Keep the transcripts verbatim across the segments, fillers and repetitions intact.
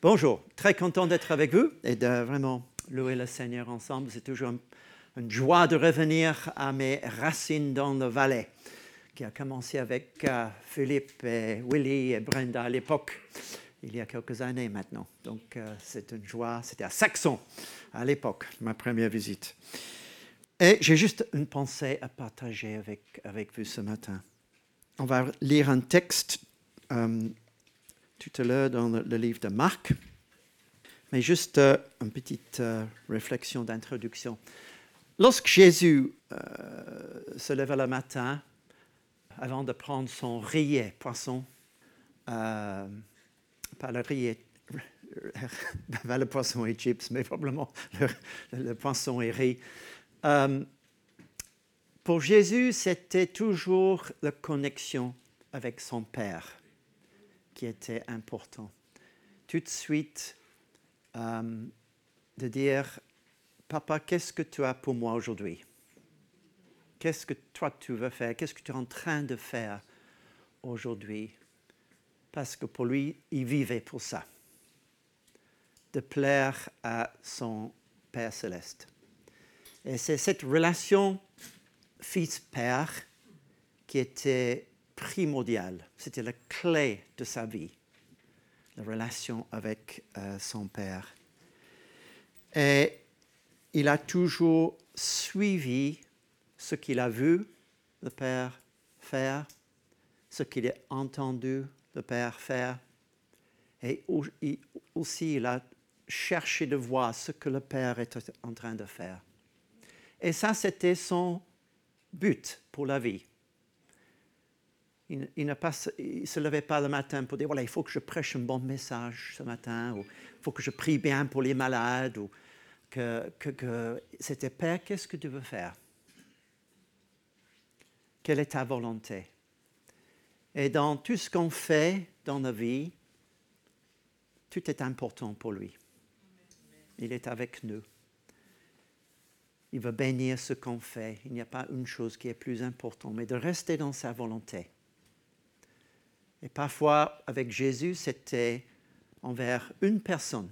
Bonjour, très content d'être avec vous et de vraiment louer le Seigneur ensemble. C'est toujours un, une joie de revenir à mes racines dans le Valais, qui a commencé avec uh, Philippe et Willy et Brenda à l'époque, il y a quelques années maintenant. Donc uh, c'est une joie, c'était à Saxon à l'époque, ma première visite. Et j'ai juste une pensée à partager avec, avec vous ce matin. On va lire un texte um, tout à l'heure dans le, le livre de Marc, mais juste euh, une petite euh, réflexion d'introduction. Lorsque Jésus euh, se leva le matin, avant de prendre son rillé poisson, euh, pas le rillé, pas le poisson et chips, mais probablement le, le poisson et riz, euh, pour Jésus, c'était toujours la connexion avec son Père qui était important. Tout de suite, euh, de dire, Papa, qu'est-ce que tu as pour moi aujourd'hui? Qu'est-ce que toi tu veux faire? Qu'est-ce que tu es en train de faire aujourd'hui? Parce que pour lui, il vivait pour ça, de plaire à son Père céleste. Et c'est cette relation fils-père qui était primordiale. C'était la clé de sa vie, la relation avec euh, son Père. Et il a toujours suivi ce qu'il a vu le Père faire, ce qu'il a entendu le Père faire. Et aussi, il a cherché de voir ce que le Père était en train de faire. Et ça, c'était son but pour la vie. Il, il ne se levait pas le matin pour dire, voilà, il faut que je prêche un bon message ce matin, ou il faut que je prie bien pour les malades, ou que, que, que c'était, Père, qu'est-ce que tu veux faire? Quelle est ta volonté? Et dans tout ce qu'on fait dans la vie, tout est important pour lui. Il est avec nous. Il veut bénir ce qu'on fait. Il n'y a pas une chose qui est plus importante, mais de rester dans sa volonté. Et parfois, avec Jésus, c'était envers une personne.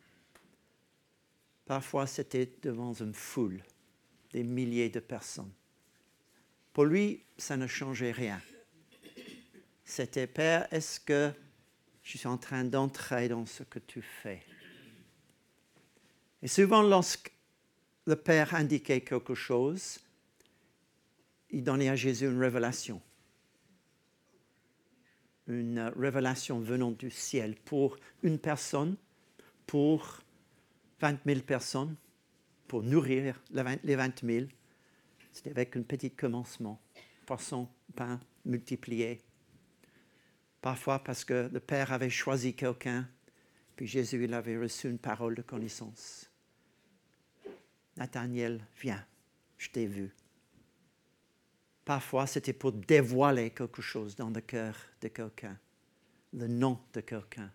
Parfois, c'était devant une foule, des milliers de personnes. Pour lui, ça ne changeait rien. C'était, Père, est-ce que je suis en train d'entrer dans ce que tu fais? Et souvent, lorsque le Père indiquait quelque chose, il donnait à Jésus une révélation. Une révélation venant du ciel pour une personne, pour vingt mille personnes, pour nourrir les vingt mille. C'était avec un petit commencement, poisson, pain multiplié. Parfois parce que le Père avait choisi quelqu'un, puis Jésus il avait reçu une parole de connaissance. Nathanaël, viens, je t'ai vu. Parfois, c'était pour dévoiler quelque chose dans le cœur de quelqu'un, le nom de quelqu'un.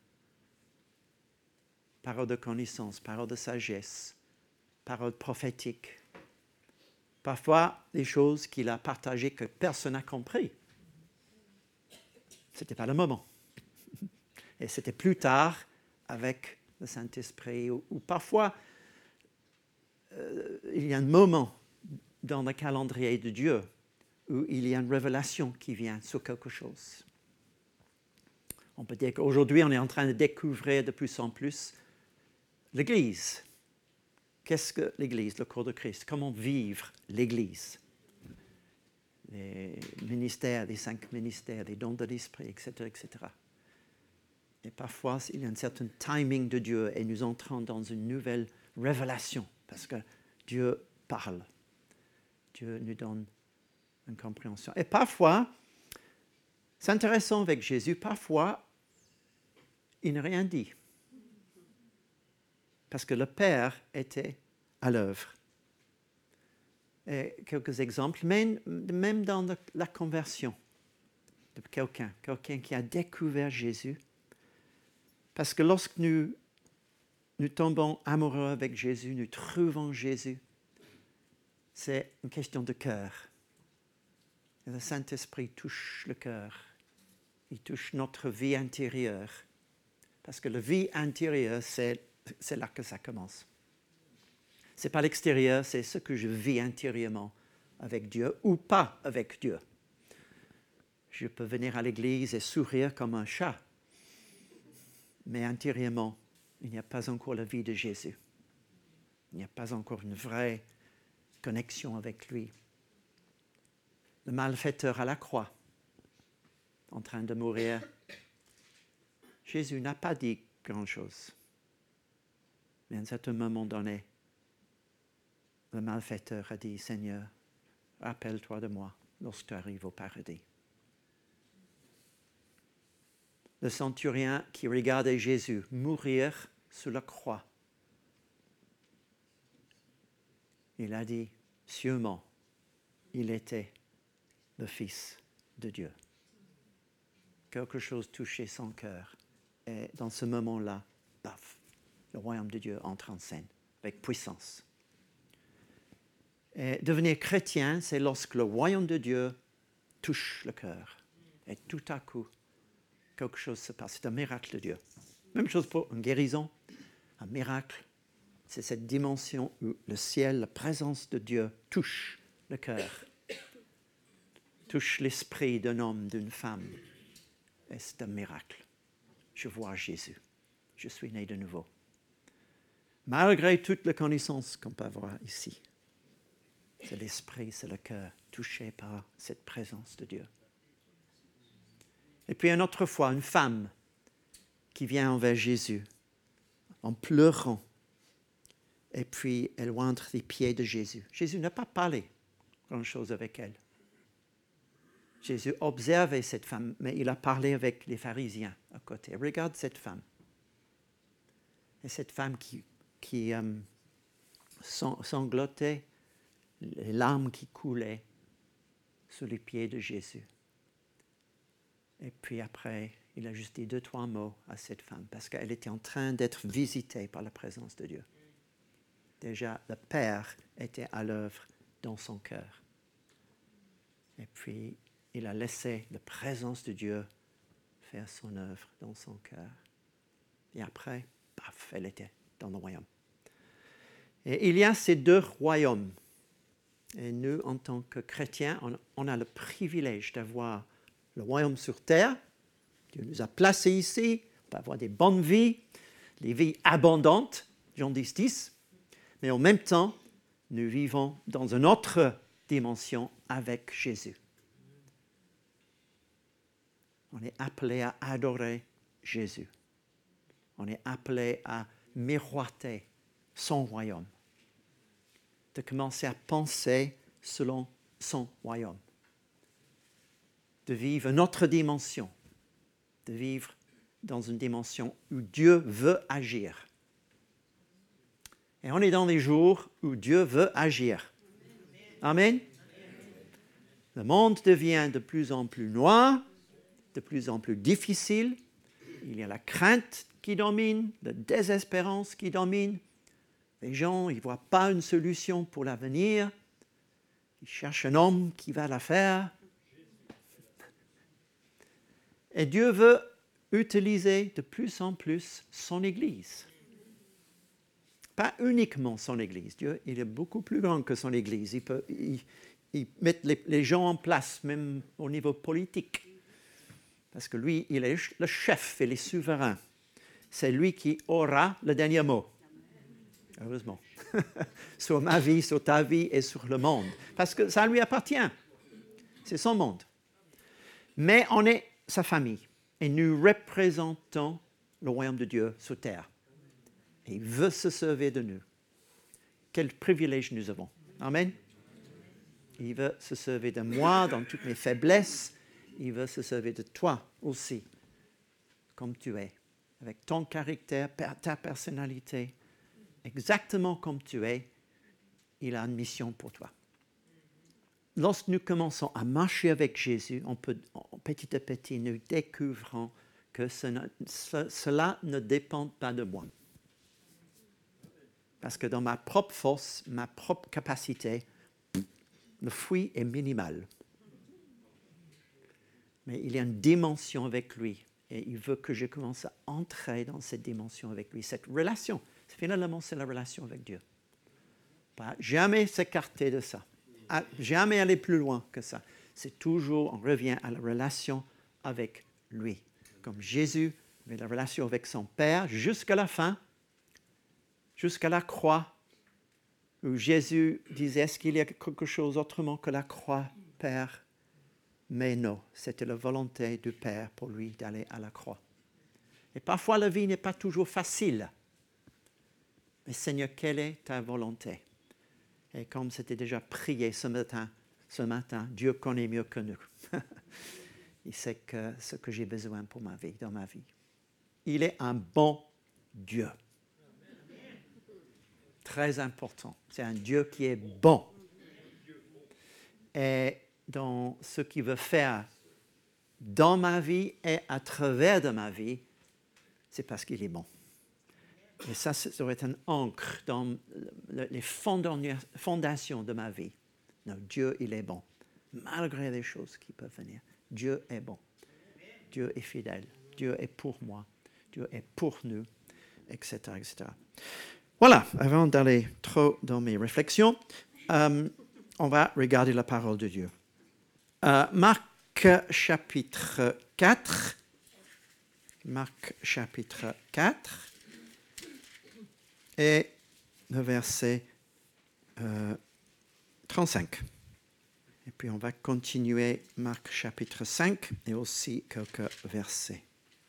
Parole de connaissance, parole de sagesse, parole prophétique. Parfois, des choses qu'il a partagées que personne n'a compris. Ce n'était pas le moment. Et c'était plus tard, avec le Saint-Esprit, ou, ou parfois, euh, il y a un moment dans le calendrier de Dieu où il y a une révélation qui vient sur quelque chose. On peut dire qu'aujourd'hui, on est en train de découvrir de plus en plus l'Église. Qu'est-ce que l'Église, le corps de Christ? Comment vivre l'Église? Les ministères, les cinq ministères, les dons de l'Esprit, et cetera, et cetera. Et parfois, il y a un certain timing de Dieu et nous entrons dans une nouvelle révélation parce que Dieu parle. Dieu nous donne une compréhension. Et parfois, c'est intéressant avec Jésus, parfois, il n'a rien dit. Parce que le Père était à l'œuvre. Et quelques exemples, même, même dans le, la conversion de quelqu'un, quelqu'un qui a découvert Jésus. Parce que lorsque nous, nous tombons amoureux avec Jésus, nous trouvons Jésus, c'est une question de cœur. Et le Saint-Esprit touche le cœur. Il touche notre vie intérieure. Parce que la vie intérieure, c'est, c'est là que ça commence. Ce n'est pas l'extérieur, c'est ce que je vis intérieurement avec Dieu ou pas avec Dieu. Je peux venir à l'église et sourire comme un chat, mais intérieurement, il n'y a pas encore la vie de Jésus. Il n'y a pas encore une vraie connexion avec lui. Le malfaiteur à la croix, en train de mourir, Jésus n'a pas dit grand-chose. Mais à un certain moment donné, le malfaiteur a dit, « Seigneur, rappelle-toi de moi lorsque tu arrives au paradis. » Le centurion qui regardait Jésus mourir sur la croix, il a dit, sûrement, il était le Fils de Dieu. Quelque chose touchait son cœur. Et dans ce moment-là, paf, le royaume de Dieu entre en scène avec puissance. Et devenir chrétien, c'est lorsque le royaume de Dieu touche le cœur. Et tout à coup, quelque chose se passe. C'est un miracle de Dieu. Même chose pour une guérison, un miracle. C'est cette dimension où le ciel, la présence de Dieu touche le cœur, touche l'esprit d'un homme, d'une femme. Et c'est un miracle. Je vois Jésus. Je suis né de nouveau. Malgré toute la connaissance qu'on peut avoir ici, c'est l'esprit, c'est le cœur touché par cette présence de Dieu. Et puis une autre fois, une femme qui vient envers Jésus en pleurant. Et puis elle entre les pieds de Jésus. Jésus n'a pas parlé grand-chose avec elle. Jésus observait cette femme, mais il a parlé avec les pharisiens à côté. Regarde cette femme. Et cette femme qui, qui euh, sanglotait, les larmes qui coulaient sous les pieds de Jésus. Et puis après, il a juste dit deux, trois mots à cette femme, parce qu'elle était en train d'être visitée par la présence de Dieu. Déjà, le Père était à l'œuvre dans son cœur. Et puis, il a laissé la présence de Dieu faire son œuvre dans son cœur. Et après, paf, elle était dans le royaume. Et il y a ces deux royaumes. Et nous, en tant que chrétiens, on, on a le privilège d'avoir le royaume sur terre. Dieu nous a placés ici. On peut avoir des bonnes vies, des vies abondantes, Jean dix, dix. Mais en même temps, nous vivons dans une autre dimension avec Jésus. On est appelé à adorer Jésus. On est appelé à miroiter son royaume. De commencer à penser selon son royaume. De vivre une autre dimension. De vivre dans une dimension où Dieu veut agir. Et on est dans les jours où Dieu veut agir. Amen. Le monde devient de plus en plus noir, de plus en plus difficile. Il y a la crainte qui domine, la désespérance qui domine. Les gens, ils ne voient pas une solution pour l'avenir. Ils cherchent un homme qui va la faire. Et Dieu veut utiliser de plus en plus son Église. Pas uniquement son Église. Dieu, il est beaucoup plus grand que son Église. Il peut il, il met les, les gens en place, même au niveau politique. Parce que lui, il est le chef et le souverain. C'est lui qui aura le dernier mot. Heureusement. Sur ma vie, sur ta vie et sur le monde. Parce que ça lui appartient. C'est son monde. Mais on est sa famille. Et nous représentons le royaume de Dieu sur terre. Et il veut se servir de nous. Quel privilège nous avons. Amen. Il veut se servir de moi dans toutes mes faiblesses. Il veut se servir de toi aussi, comme tu es, avec ton caractère, ta personnalité, exactement comme tu es. Il a une mission pour toi. Lorsque nous commençons à marcher avec Jésus, on peut, petit à petit, nous découvrons que ce ne, ce, cela ne dépend pas de moi. Parce que dans ma propre force, ma propre capacité, le fruit est minimal. Mais il y a une dimension avec lui. Et il veut que je commence à entrer dans cette dimension avec lui, cette relation. Finalement, c'est la relation avec Dieu. Pas jamais s'écarter de ça. Jamais aller plus loin que ça. C'est toujours, on revient à la relation avec lui. Comme Jésus avait la relation avec son Père jusqu'à la fin, jusqu'à la croix, où Jésus disait, est-ce qu'il y a quelque chose autrement que la croix, Père? Mais non, c'était la volonté du Père pour lui d'aller à la croix. Et parfois, la vie n'est pas toujours facile. Mais Seigneur, quelle est ta volonté? Et comme c'était déjà prié ce matin, ce matin, Dieu connaît mieux que nous. Il sait que ce que j'ai besoin pour ma vie, dans ma vie. Il est un bon Dieu. Très important. C'est un Dieu qui est bon. Et dans ce qu'il veut faire dans ma vie et à travers de ma vie, c'est parce qu'il est bon. Et ça, ça doit être un ancre dans les fondations de ma vie. Non, Dieu, il est bon. Malgré les choses qui peuvent venir, Dieu est bon. Dieu est fidèle. Dieu est pour moi. Dieu est pour nous, et cetera, et cetera. Voilà, avant d'aller trop dans mes réflexions, euh, on va regarder la parole de Dieu. Euh, Marc chapitre quatre. Marc chapitre quatre. Et le verset euh, trente-cinq. Et puis on va continuer Marc chapitre cinq et aussi quelques versets.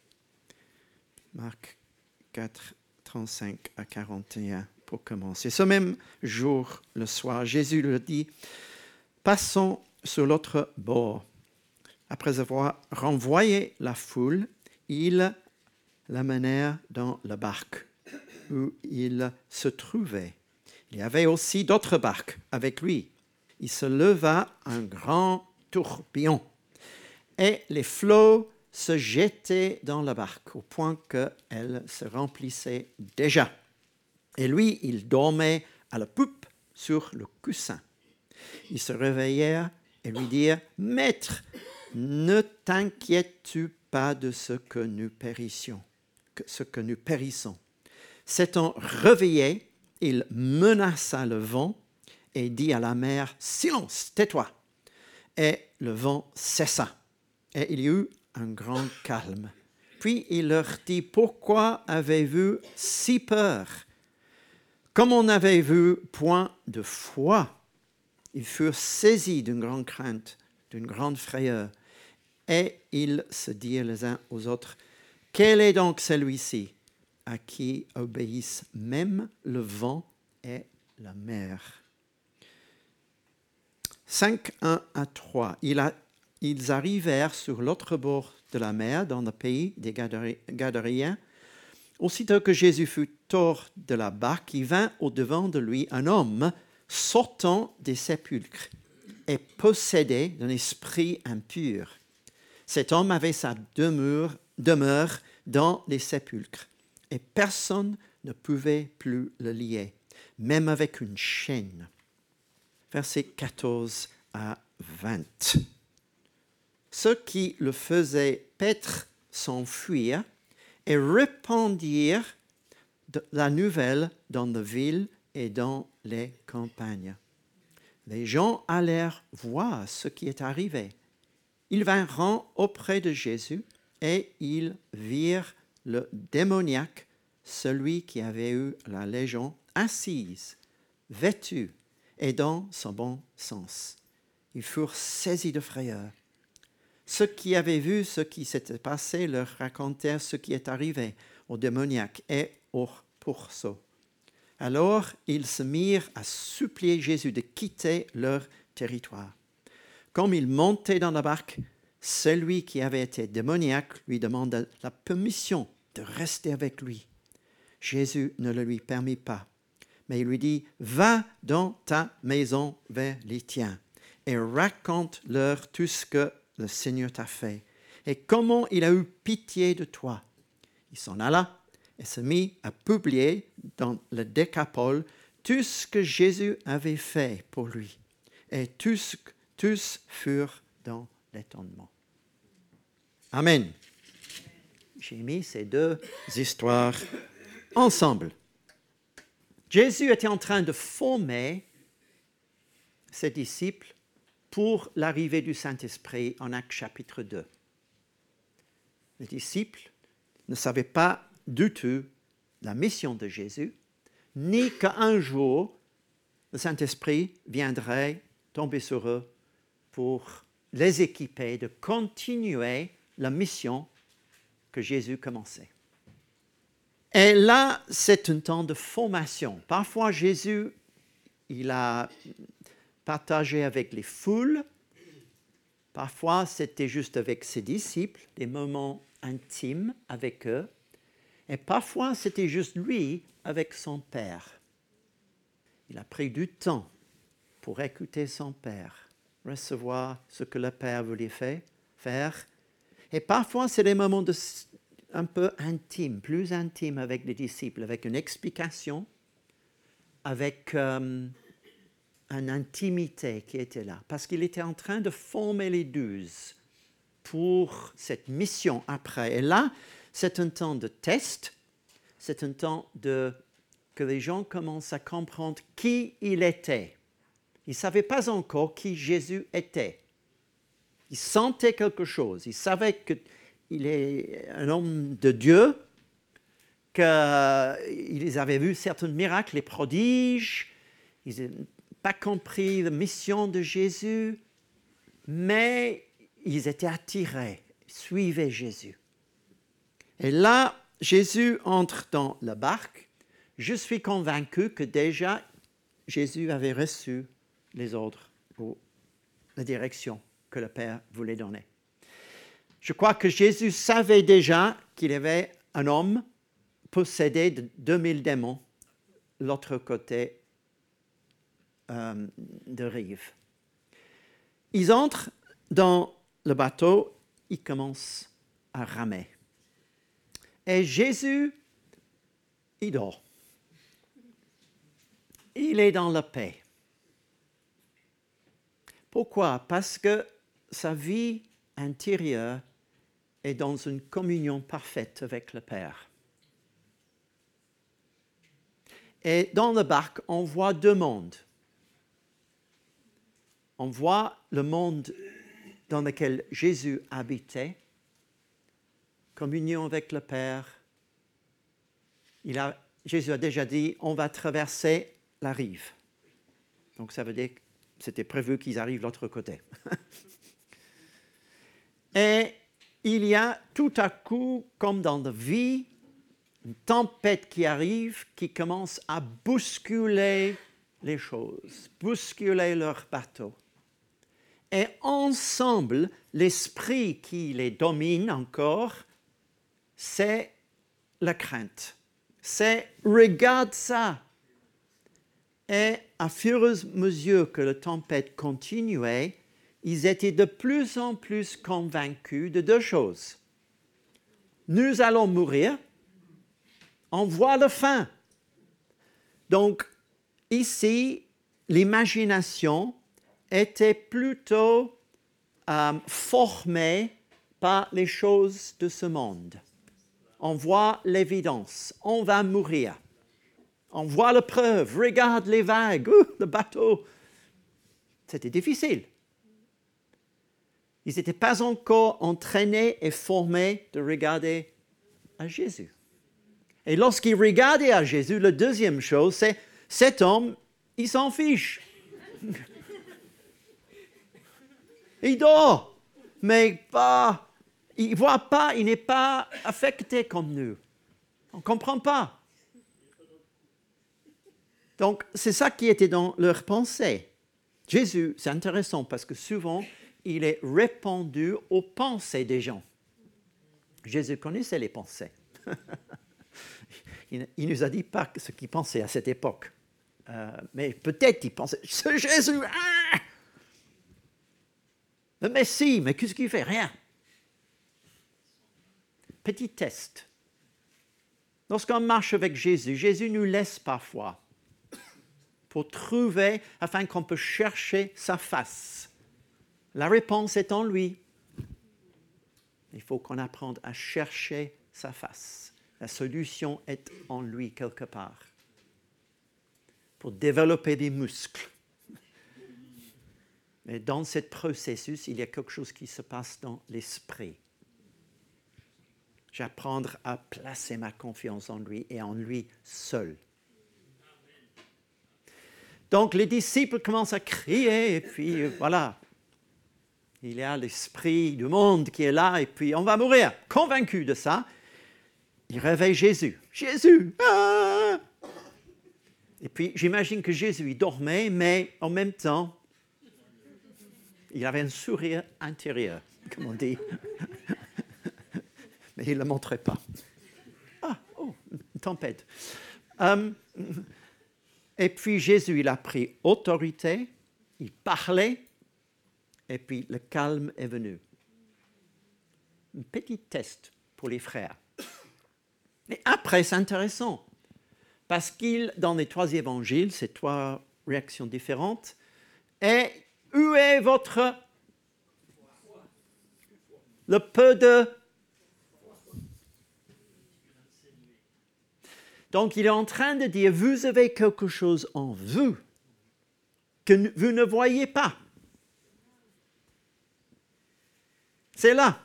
Marc quatre, trente-cinq à quarante et un pour commencer. Ce même jour, le soir, Jésus leur dit, passons sur l'autre bord. Après avoir renvoyé la foule, ils l'amenèrent dans la barque où il se trouvait. Il y avait aussi d'autres barques avec lui. Il se leva un grand tourbillon et les flots se jetaient dans la barque au point qu'elle se remplissait déjà. Et lui, il dormait à la poupe sur le coussin. Ils se réveillèrent et lui dirent, « Maître, ne t'inquiètes-tu pas de ce que nous périssions, ce que nous périssons. » S'étant réveillé, il menaça le vent et dit à la mer, « Silence, tais-toi !» Et le vent cessa, et il y eut un grand calme. Puis il leur dit, « Pourquoi avez-vous si peur? Comme on n'avait vu point de foi, ils furent saisis d'une grande crainte, d'une grande frayeur, et ils se dirent les uns aux autres, « Quel est donc celui-ci à qui obéissent même le vent et la mer? » cinq, un à trois. Il a, ils arrivèrent sur l'autre bord de la mer, dans le pays des Gadaréens. Aussitôt que Jésus fut hors de la barque, il vint au-devant de lui un homme sortant des sépulcres et possédé d'un esprit impur. Cet homme avait sa demeure, demeure dans les sépulcres. Et personne ne pouvait plus le lier, même avec une chaîne. Versets quatorze à vingt. Ceux qui le faisaient paître s'enfuirent et répandirent la nouvelle dans les villes et dans les campagnes. Les gens allèrent voir ce qui est arrivé. Ils vinrent auprès de Jésus et ils virent le démoniaque, celui qui avait eu la légion, assise, vêtu et dans son bon sens. Ils furent saisis de frayeur. Ceux qui avaient vu ce qui s'était passé leur racontèrent ce qui est arrivé au démoniaque et au pourceau. Alors ils se mirent à supplier Jésus de quitter leur territoire. Comme il montait dans la barque, celui qui avait été démoniaque lui demanda la permission de rester avec lui. Jésus ne le lui permit pas, mais il lui dit, « Va dans ta maison vers les tiens et raconte-leur tout ce que le Seigneur t'a fait et comment il a eu pitié de toi. » Il s'en alla et se mit à publier dans le Décapole tout ce que Jésus avait fait pour lui. Et tous, tous furent dans l'étonnement. Amen. j'ai mis ces deux histoires ensemble. Jésus était en train de former ses disciples pour l'arrivée du Saint-Esprit en Actes chapitre deux. Les disciples ne savaient pas du tout la mission de Jésus, ni qu'un jour, le Saint-Esprit viendrait tomber sur eux pour les équiper de continuer la mission que Jésus commençait. Et là, c'est un temps de formation. Parfois, Jésus, il a partagé avec les foules. Parfois, c'était juste avec ses disciples, des moments intimes avec eux. Et parfois, c'était juste lui avec son Père. Il a pris du temps pour écouter son Père, recevoir ce que le Père voulait faire. Et parfois, c'est des moments de, un peu intimes, plus intimes avec les disciples, avec une explication, avec euh, une intimité qui était là. Parce qu'il était en train de former les douze pour cette mission après. Et là, c'est un temps de test, c'est un temps de, que les gens commencent à comprendre qui il était. Ils ne savaient pas encore qui Jésus était. Ils sentaient quelque chose. Ils savaient qu'il est un homme de Dieu, qu'ils avaient vu certains miracles, les prodiges. Ils n'avaient pas compris la mission de Jésus, mais ils étaient attirés, ils suivaient Jésus. Et là, Jésus entre dans la barque. Je suis convaincu que déjà, Jésus avait reçu les ordres ou la direction que le Père voulait donner. Je crois que Jésus savait déjà qu'il y avait un homme possédé de deux mille démons de l'autre côté euh, de rive. Ils entrent dans le bateau, ils commencent à ramer. Et Jésus, il dort. Il est dans la paix. Pourquoi? Parce que sa vie intérieure est dans une communion parfaite avec le Père. Et dans la barque, on voit deux mondes. On voit le monde dans lequel Jésus habitait, communion avec le Père. Il a, Jésus a déjà dit, on va traverser la rive. Donc ça veut dire que c'était prévu qu'ils arrivent de l'autre côté. Et il y a tout à coup, comme dans la vie, une tempête qui arrive, qui commence à bousculer les choses, bousculer leur bateau. Et ensemble, l'esprit qui les domine encore, c'est la crainte. C'est « regarde ça ». Et à fur et à mesure que la tempête continuait, ils étaient de plus en plus convaincus de deux choses. Nous allons mourir, on voit la fin. Donc, ici, l'imagination était plutôt euh, formée par les choses de ce monde. On voit l'évidence, on va mourir. On voit la preuve, regarde les vagues, ouh, le bateau. C'était difficile. Ils n'étaient pas encore entraînés et formés de regarder à Jésus. Et lorsqu'ils regardaient à Jésus, la deuxième chose, c'est cet homme, il s'en fiche. Il dort, mais pas, il ne voit pas, il n'est pas affecté comme nous. On ne comprend pas. Donc, c'est ça qui était dans leur pensée. Jésus, c'est intéressant parce que souvent, il est répandu aux pensées des gens. Jésus connaissait les pensées. il ne nous a dit pas ce qu'il pensait à cette époque. Euh, mais peut-être il pensait, ce Jésus, ah, le Messie, mais qu'est-ce qu'il fait? Rien. Petit test. Lorsqu'on marche avec Jésus, Jésus nous laisse parfois pour trouver, afin qu'on puisse chercher sa face. La réponse est en lui. Il faut qu'on apprenne à chercher sa face. La solution est en lui quelque part. Pour développer des muscles. Mais dans ce processus, il y a quelque chose qui se passe dans l'esprit. J'apprendre à placer ma confiance en lui et en lui seul. Donc les disciples commencent à crier et puis euh, voilà. Il y a l'esprit du monde qui est là et puis on va mourir. Convaincu de ça, il réveille Jésus. Jésus! Ah! Et puis j'imagine que Jésus il dormait, mais en même temps, il avait un sourire intérieur, comme on dit. Mais il ne le montrait pas. Ah, oh, une tempête. Um, et puis Jésus, il a pris autorité, il parlait, et puis le calme est venu. Un petit test pour les frères. Et après, c'est intéressant, parce qu'il, dans les trois évangiles, ces trois réactions différentes, et où est votre... le peu de... Donc, il est en train de dire, vous avez quelque chose en vous que vous ne voyez pas. C'est là.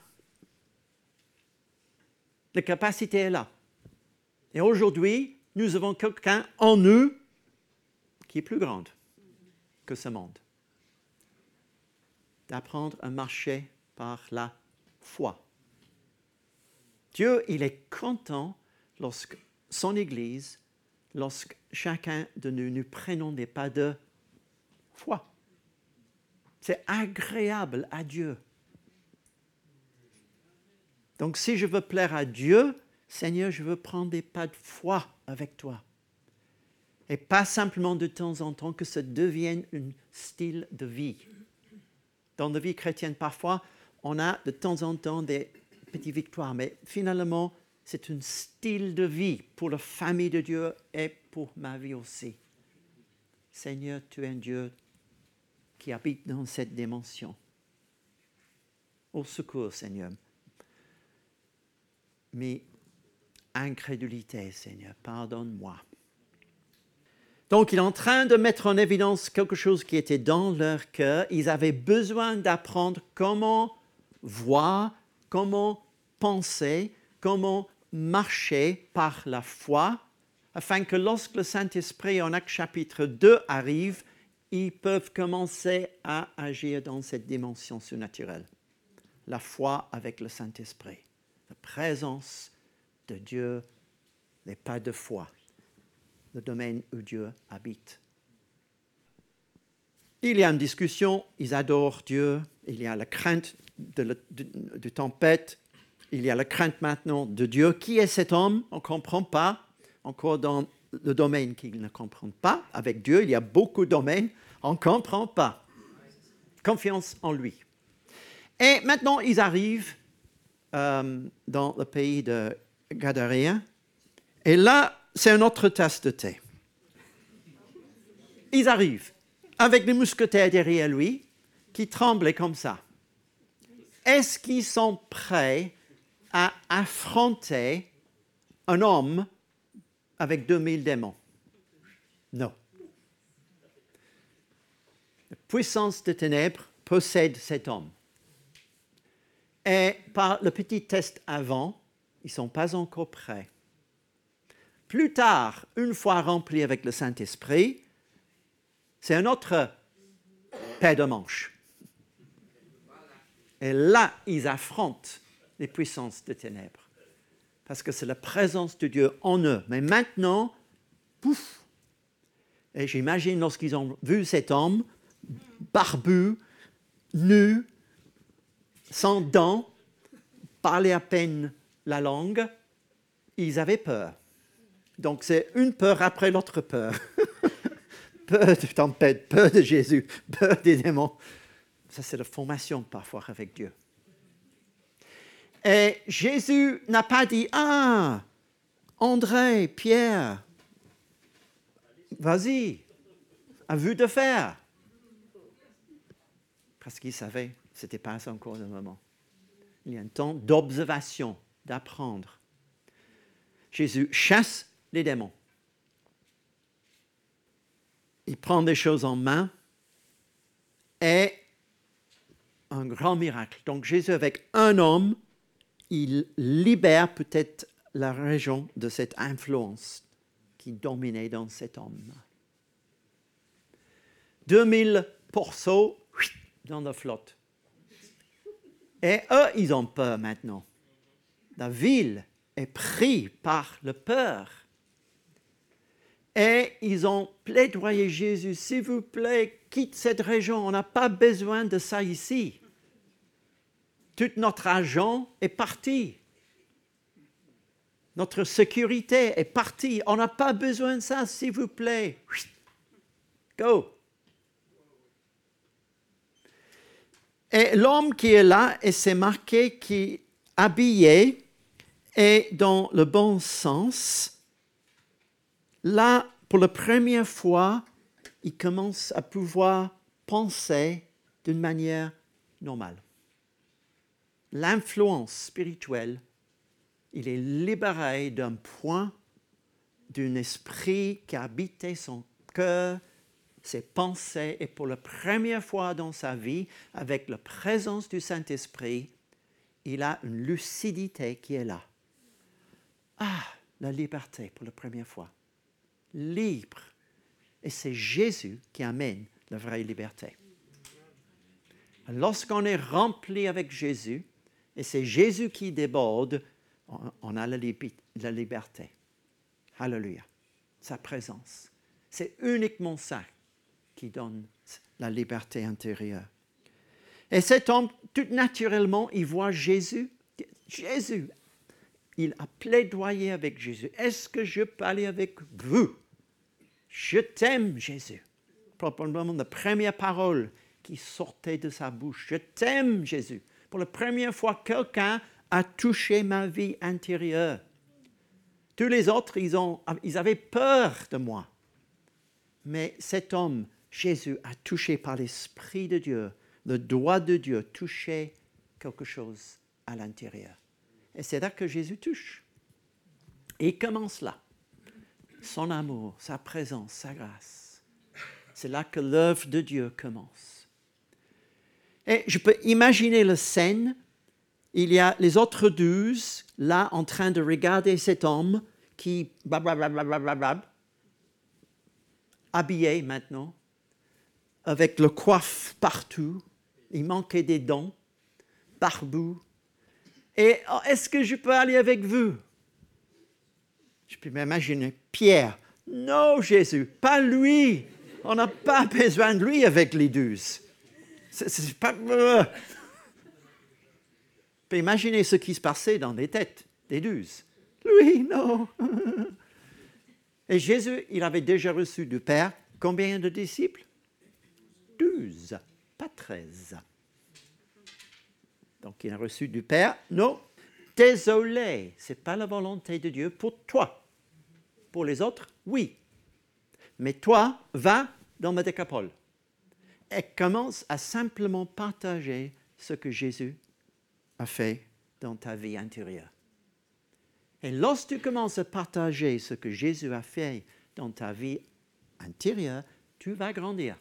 La capacité est là. Et aujourd'hui, nous avons quelqu'un en nous qui est plus grand que ce monde. D'apprendre à marcher par la foi. Dieu, il est content lorsque son Église, lorsque chacun de nous, nous prenons des pas de foi. C'est agréable à Dieu. Donc, si je veux plaire à Dieu, Seigneur, je veux prendre des pas de foi avec toi. Et pas simplement de temps en temps que ça devienne un style de vie. Dans la vie chrétienne, parfois, on a de temps en temps des petites victoires, mais finalement, c'est un style de vie pour la famille de Dieu et pour ma vie aussi. Seigneur, tu es un Dieu qui habite dans cette dimension. Au secours, Seigneur. Mais incrédulité, Seigneur, pardonne-moi. Donc, il est en train de mettre en évidence quelque chose qui était dans leur cœur. Ils avaient besoin d'apprendre comment voir, comment penser, comment marcher par la foi, afin que lorsque le Saint-Esprit en Actes chapitre deux arrive, ils peuvent commencer à agir dans cette dimension surnaturelle. La foi avec le Saint-Esprit, la présence de Dieu, les pas de foi, le domaine où Dieu habite. Il y a une discussion, ils adorent Dieu, il y a la crainte de la de, de tempête, il y a la crainte maintenant de Dieu. Qui est cet homme? On ne comprend pas. Encore dans le domaine qu'ils ne comprennent pas. Avec Dieu, il y a beaucoup de domaines. On ne comprend pas. Confiance en lui. Et maintenant, ils arrivent euh, dans le pays de Gadaréen. Et là, c'est un autre tasse de thé. Ils arrivent avec les mousquetaires derrière lui qui tremblaient comme ça. Est-ce qu'ils sont prêts à affronter un homme avec deux mille démons? Non. La puissance des ténèbres possède cet homme. Et par le petit test avant, ils ne sont pas encore prêts. Plus tard, une fois remplis avec le Saint-Esprit, c'est un autre paire de manches. Et là, ils affrontent les puissances des ténèbres. Parce que c'est la présence de Dieu en eux. Mais maintenant, pouf! Et j'imagine lorsqu'ils ont vu cet homme, barbu, nu, sans dents, parler à peine la langue, ils avaient peur. Donc c'est une peur après l'autre peur. Peur de tempête, peur de Jésus, peur des démons. Ça, c'est la formation parfois avec Dieu. Et Jésus n'a pas dit « Ah, André, Pierre, vas-y, à vous de faire. » Parce qu'il savait que ce n'était pas encore le moment. Il y a un temps d'observation, d'apprendre. Jésus chasse les démons. Il prend des choses en main et un grand miracle. Donc Jésus, avec un homme, il libère peut-être la région de cette influence qui dominait dans cet homme. deux mille pourceaux dans la flotte. Et eux, ils ont peur maintenant. La ville est prise par la peur. Et ils ont plaidoyé Jésus, s'il vous plaît, quitte cette région, on n'a pas besoin de ça ici. Tout notre argent est parti. Notre sécurité est partie. On n'a pas besoin de ça, s'il vous plaît. Go. Et l'homme qui est là, et c'est marqué qui est habillé et dans le bon sens, là, pour la première fois, il commence à pouvoir penser d'une manière normale. L'influence spirituelle, il est libéré d'un point, d'un esprit qui habitait son cœur, ses pensées, et pour la première fois dans sa vie, avec la présence du Saint-Esprit, il a une lucidité qui est là. Ah, la liberté pour la première fois. Libre. Et c'est Jésus qui amène la vraie liberté. Lorsqu'on est rempli avec Jésus, et c'est Jésus qui déborde, on a la, lib- la liberté. Alléluia. Sa présence. C'est uniquement ça qui donne la liberté intérieure. Et cet homme, tout naturellement, il voit Jésus. Jésus, il a plaidoyé avec Jésus. Est-ce que je peux aller avec vous? Je t'aime, Jésus. Probablement la première parole qui sortait de sa bouche. Je t'aime, Jésus. Pour la première fois, quelqu'un a touché ma vie intérieure. Tous les autres, ils, ont, ils avaient peur de moi. Mais cet homme, Jésus, a touché par l'Esprit de Dieu, le doigt de Dieu, touché quelque chose à l'intérieur. Et c'est là que Jésus touche. Et il commence là. Son amour, sa présence, sa grâce. C'est là que l'œuvre de Dieu commence. Et je peux imaginer la scène. Il y a les autres douze là en train de regarder cet homme qui, blablabla, habillé maintenant, avec le coiffe partout. Il manquait des dents, barbu. Et oh, est-ce que je peux aller avec vous? Je peux m'imaginer Pierre. Non, Jésus, pas lui. On n'a pas besoin de lui avec les douze. C'est, c'est pas... Je peux imaginer ce qui se passait dans les têtes des douze. Lui, non. Et Jésus, il avait déjà reçu du Père combien de disciples? Douze, pas treize. Donc, il a reçu du Père. Non, désolé, ce n'est pas la volonté de Dieu pour toi. Pour les autres, oui. Mais toi, va dans ma décapole et commence à simplement partager ce que Jésus a fait dans ta vie intérieure. Et lorsque tu commences à partager ce que Jésus a fait dans ta vie intérieure, tu vas grandir.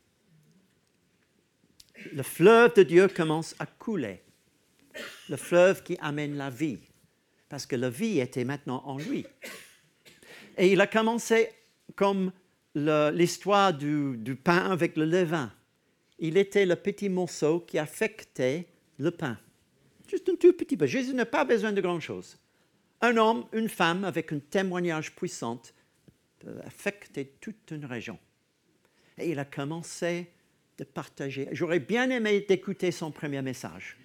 Le fleuve de Dieu commence à couler. Le fleuve qui amène la vie. Parce que la vie était maintenant en lui. Et il a commencé comme le, l'histoire du, du pain avec le levain. Il était le petit morceau qui affectait le pain. Juste un tout petit peu. Jésus n'a pas besoin de grand-chose. Un homme, une femme avec un témoignage puissant peut affecter toute une région. Et il a commencé de partager. J'aurais bien aimé d'écouter son premier message.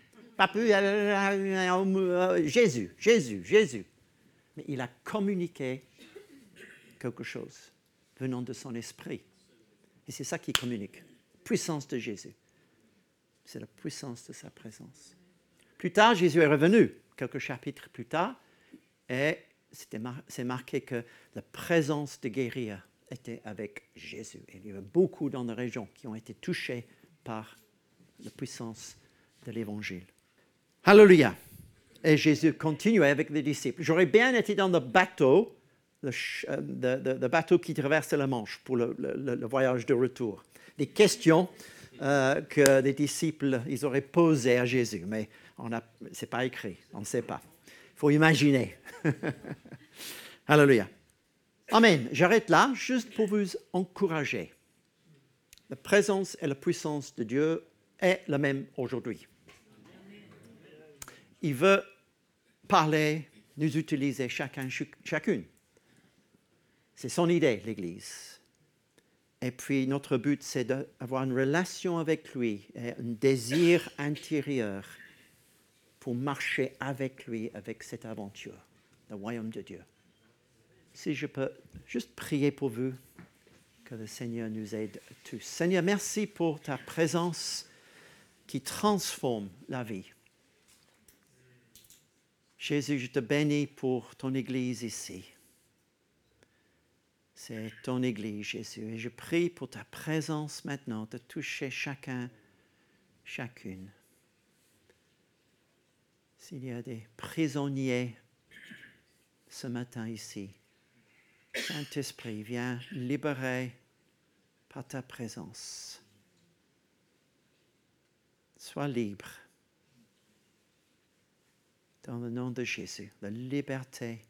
Jésus, Jésus, Jésus. Mais il a communiqué quelque chose venant de son esprit. Et c'est ça qui communique. Puissance de Jésus. C'est la puissance de sa présence. Plus tard, Jésus est revenu, quelques chapitres plus tard, et c'était mar- c'est marqué que la présence de guérison était avec Jésus. Et il y avait beaucoup dans la région qui ont été touchés par la puissance de l'Évangile. Alléluia. Et Jésus continuait avec les disciples. J'aurais bien été dans le bateau, le, le, le, le bateau qui traverse la Manche pour le, le, le voyage de retour. Les questions euh, que les disciples ils auraient posées à Jésus, mais ce n'est pas écrit, on ne sait pas. Il faut imaginer. Alléluia. Amen. J'arrête là, juste pour vous encourager. La présence et la puissance de Dieu est la même aujourd'hui. Il veut parler, nous utiliser chacun, chacune. C'est son idée, l'Église. Et puis notre but, c'est d'avoir une relation avec lui et un désir intérieur pour marcher avec lui, avec cette aventure, le royaume de Dieu. Si je peux juste prier pour vous, que le Seigneur nous aide tous. Seigneur, merci pour ta présence qui transforme la vie. Jésus, je te bénis pour ton Église ici. C'est ton Église, Jésus. Et je prie pour ta présence maintenant, de toucher chacun, chacune. S'il y a des prisonniers ce matin ici, Saint-Esprit, viens libérer par ta présence. Sois libre. Dans le nom de Jésus, la liberté.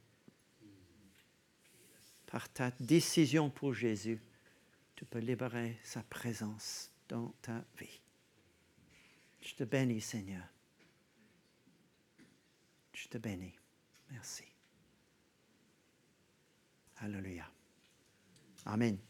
Par ta décision pour Jésus, tu peux libérer sa présence dans ta vie. Je te bénis, Seigneur. Je te bénis. Merci. Alléluia. Amen.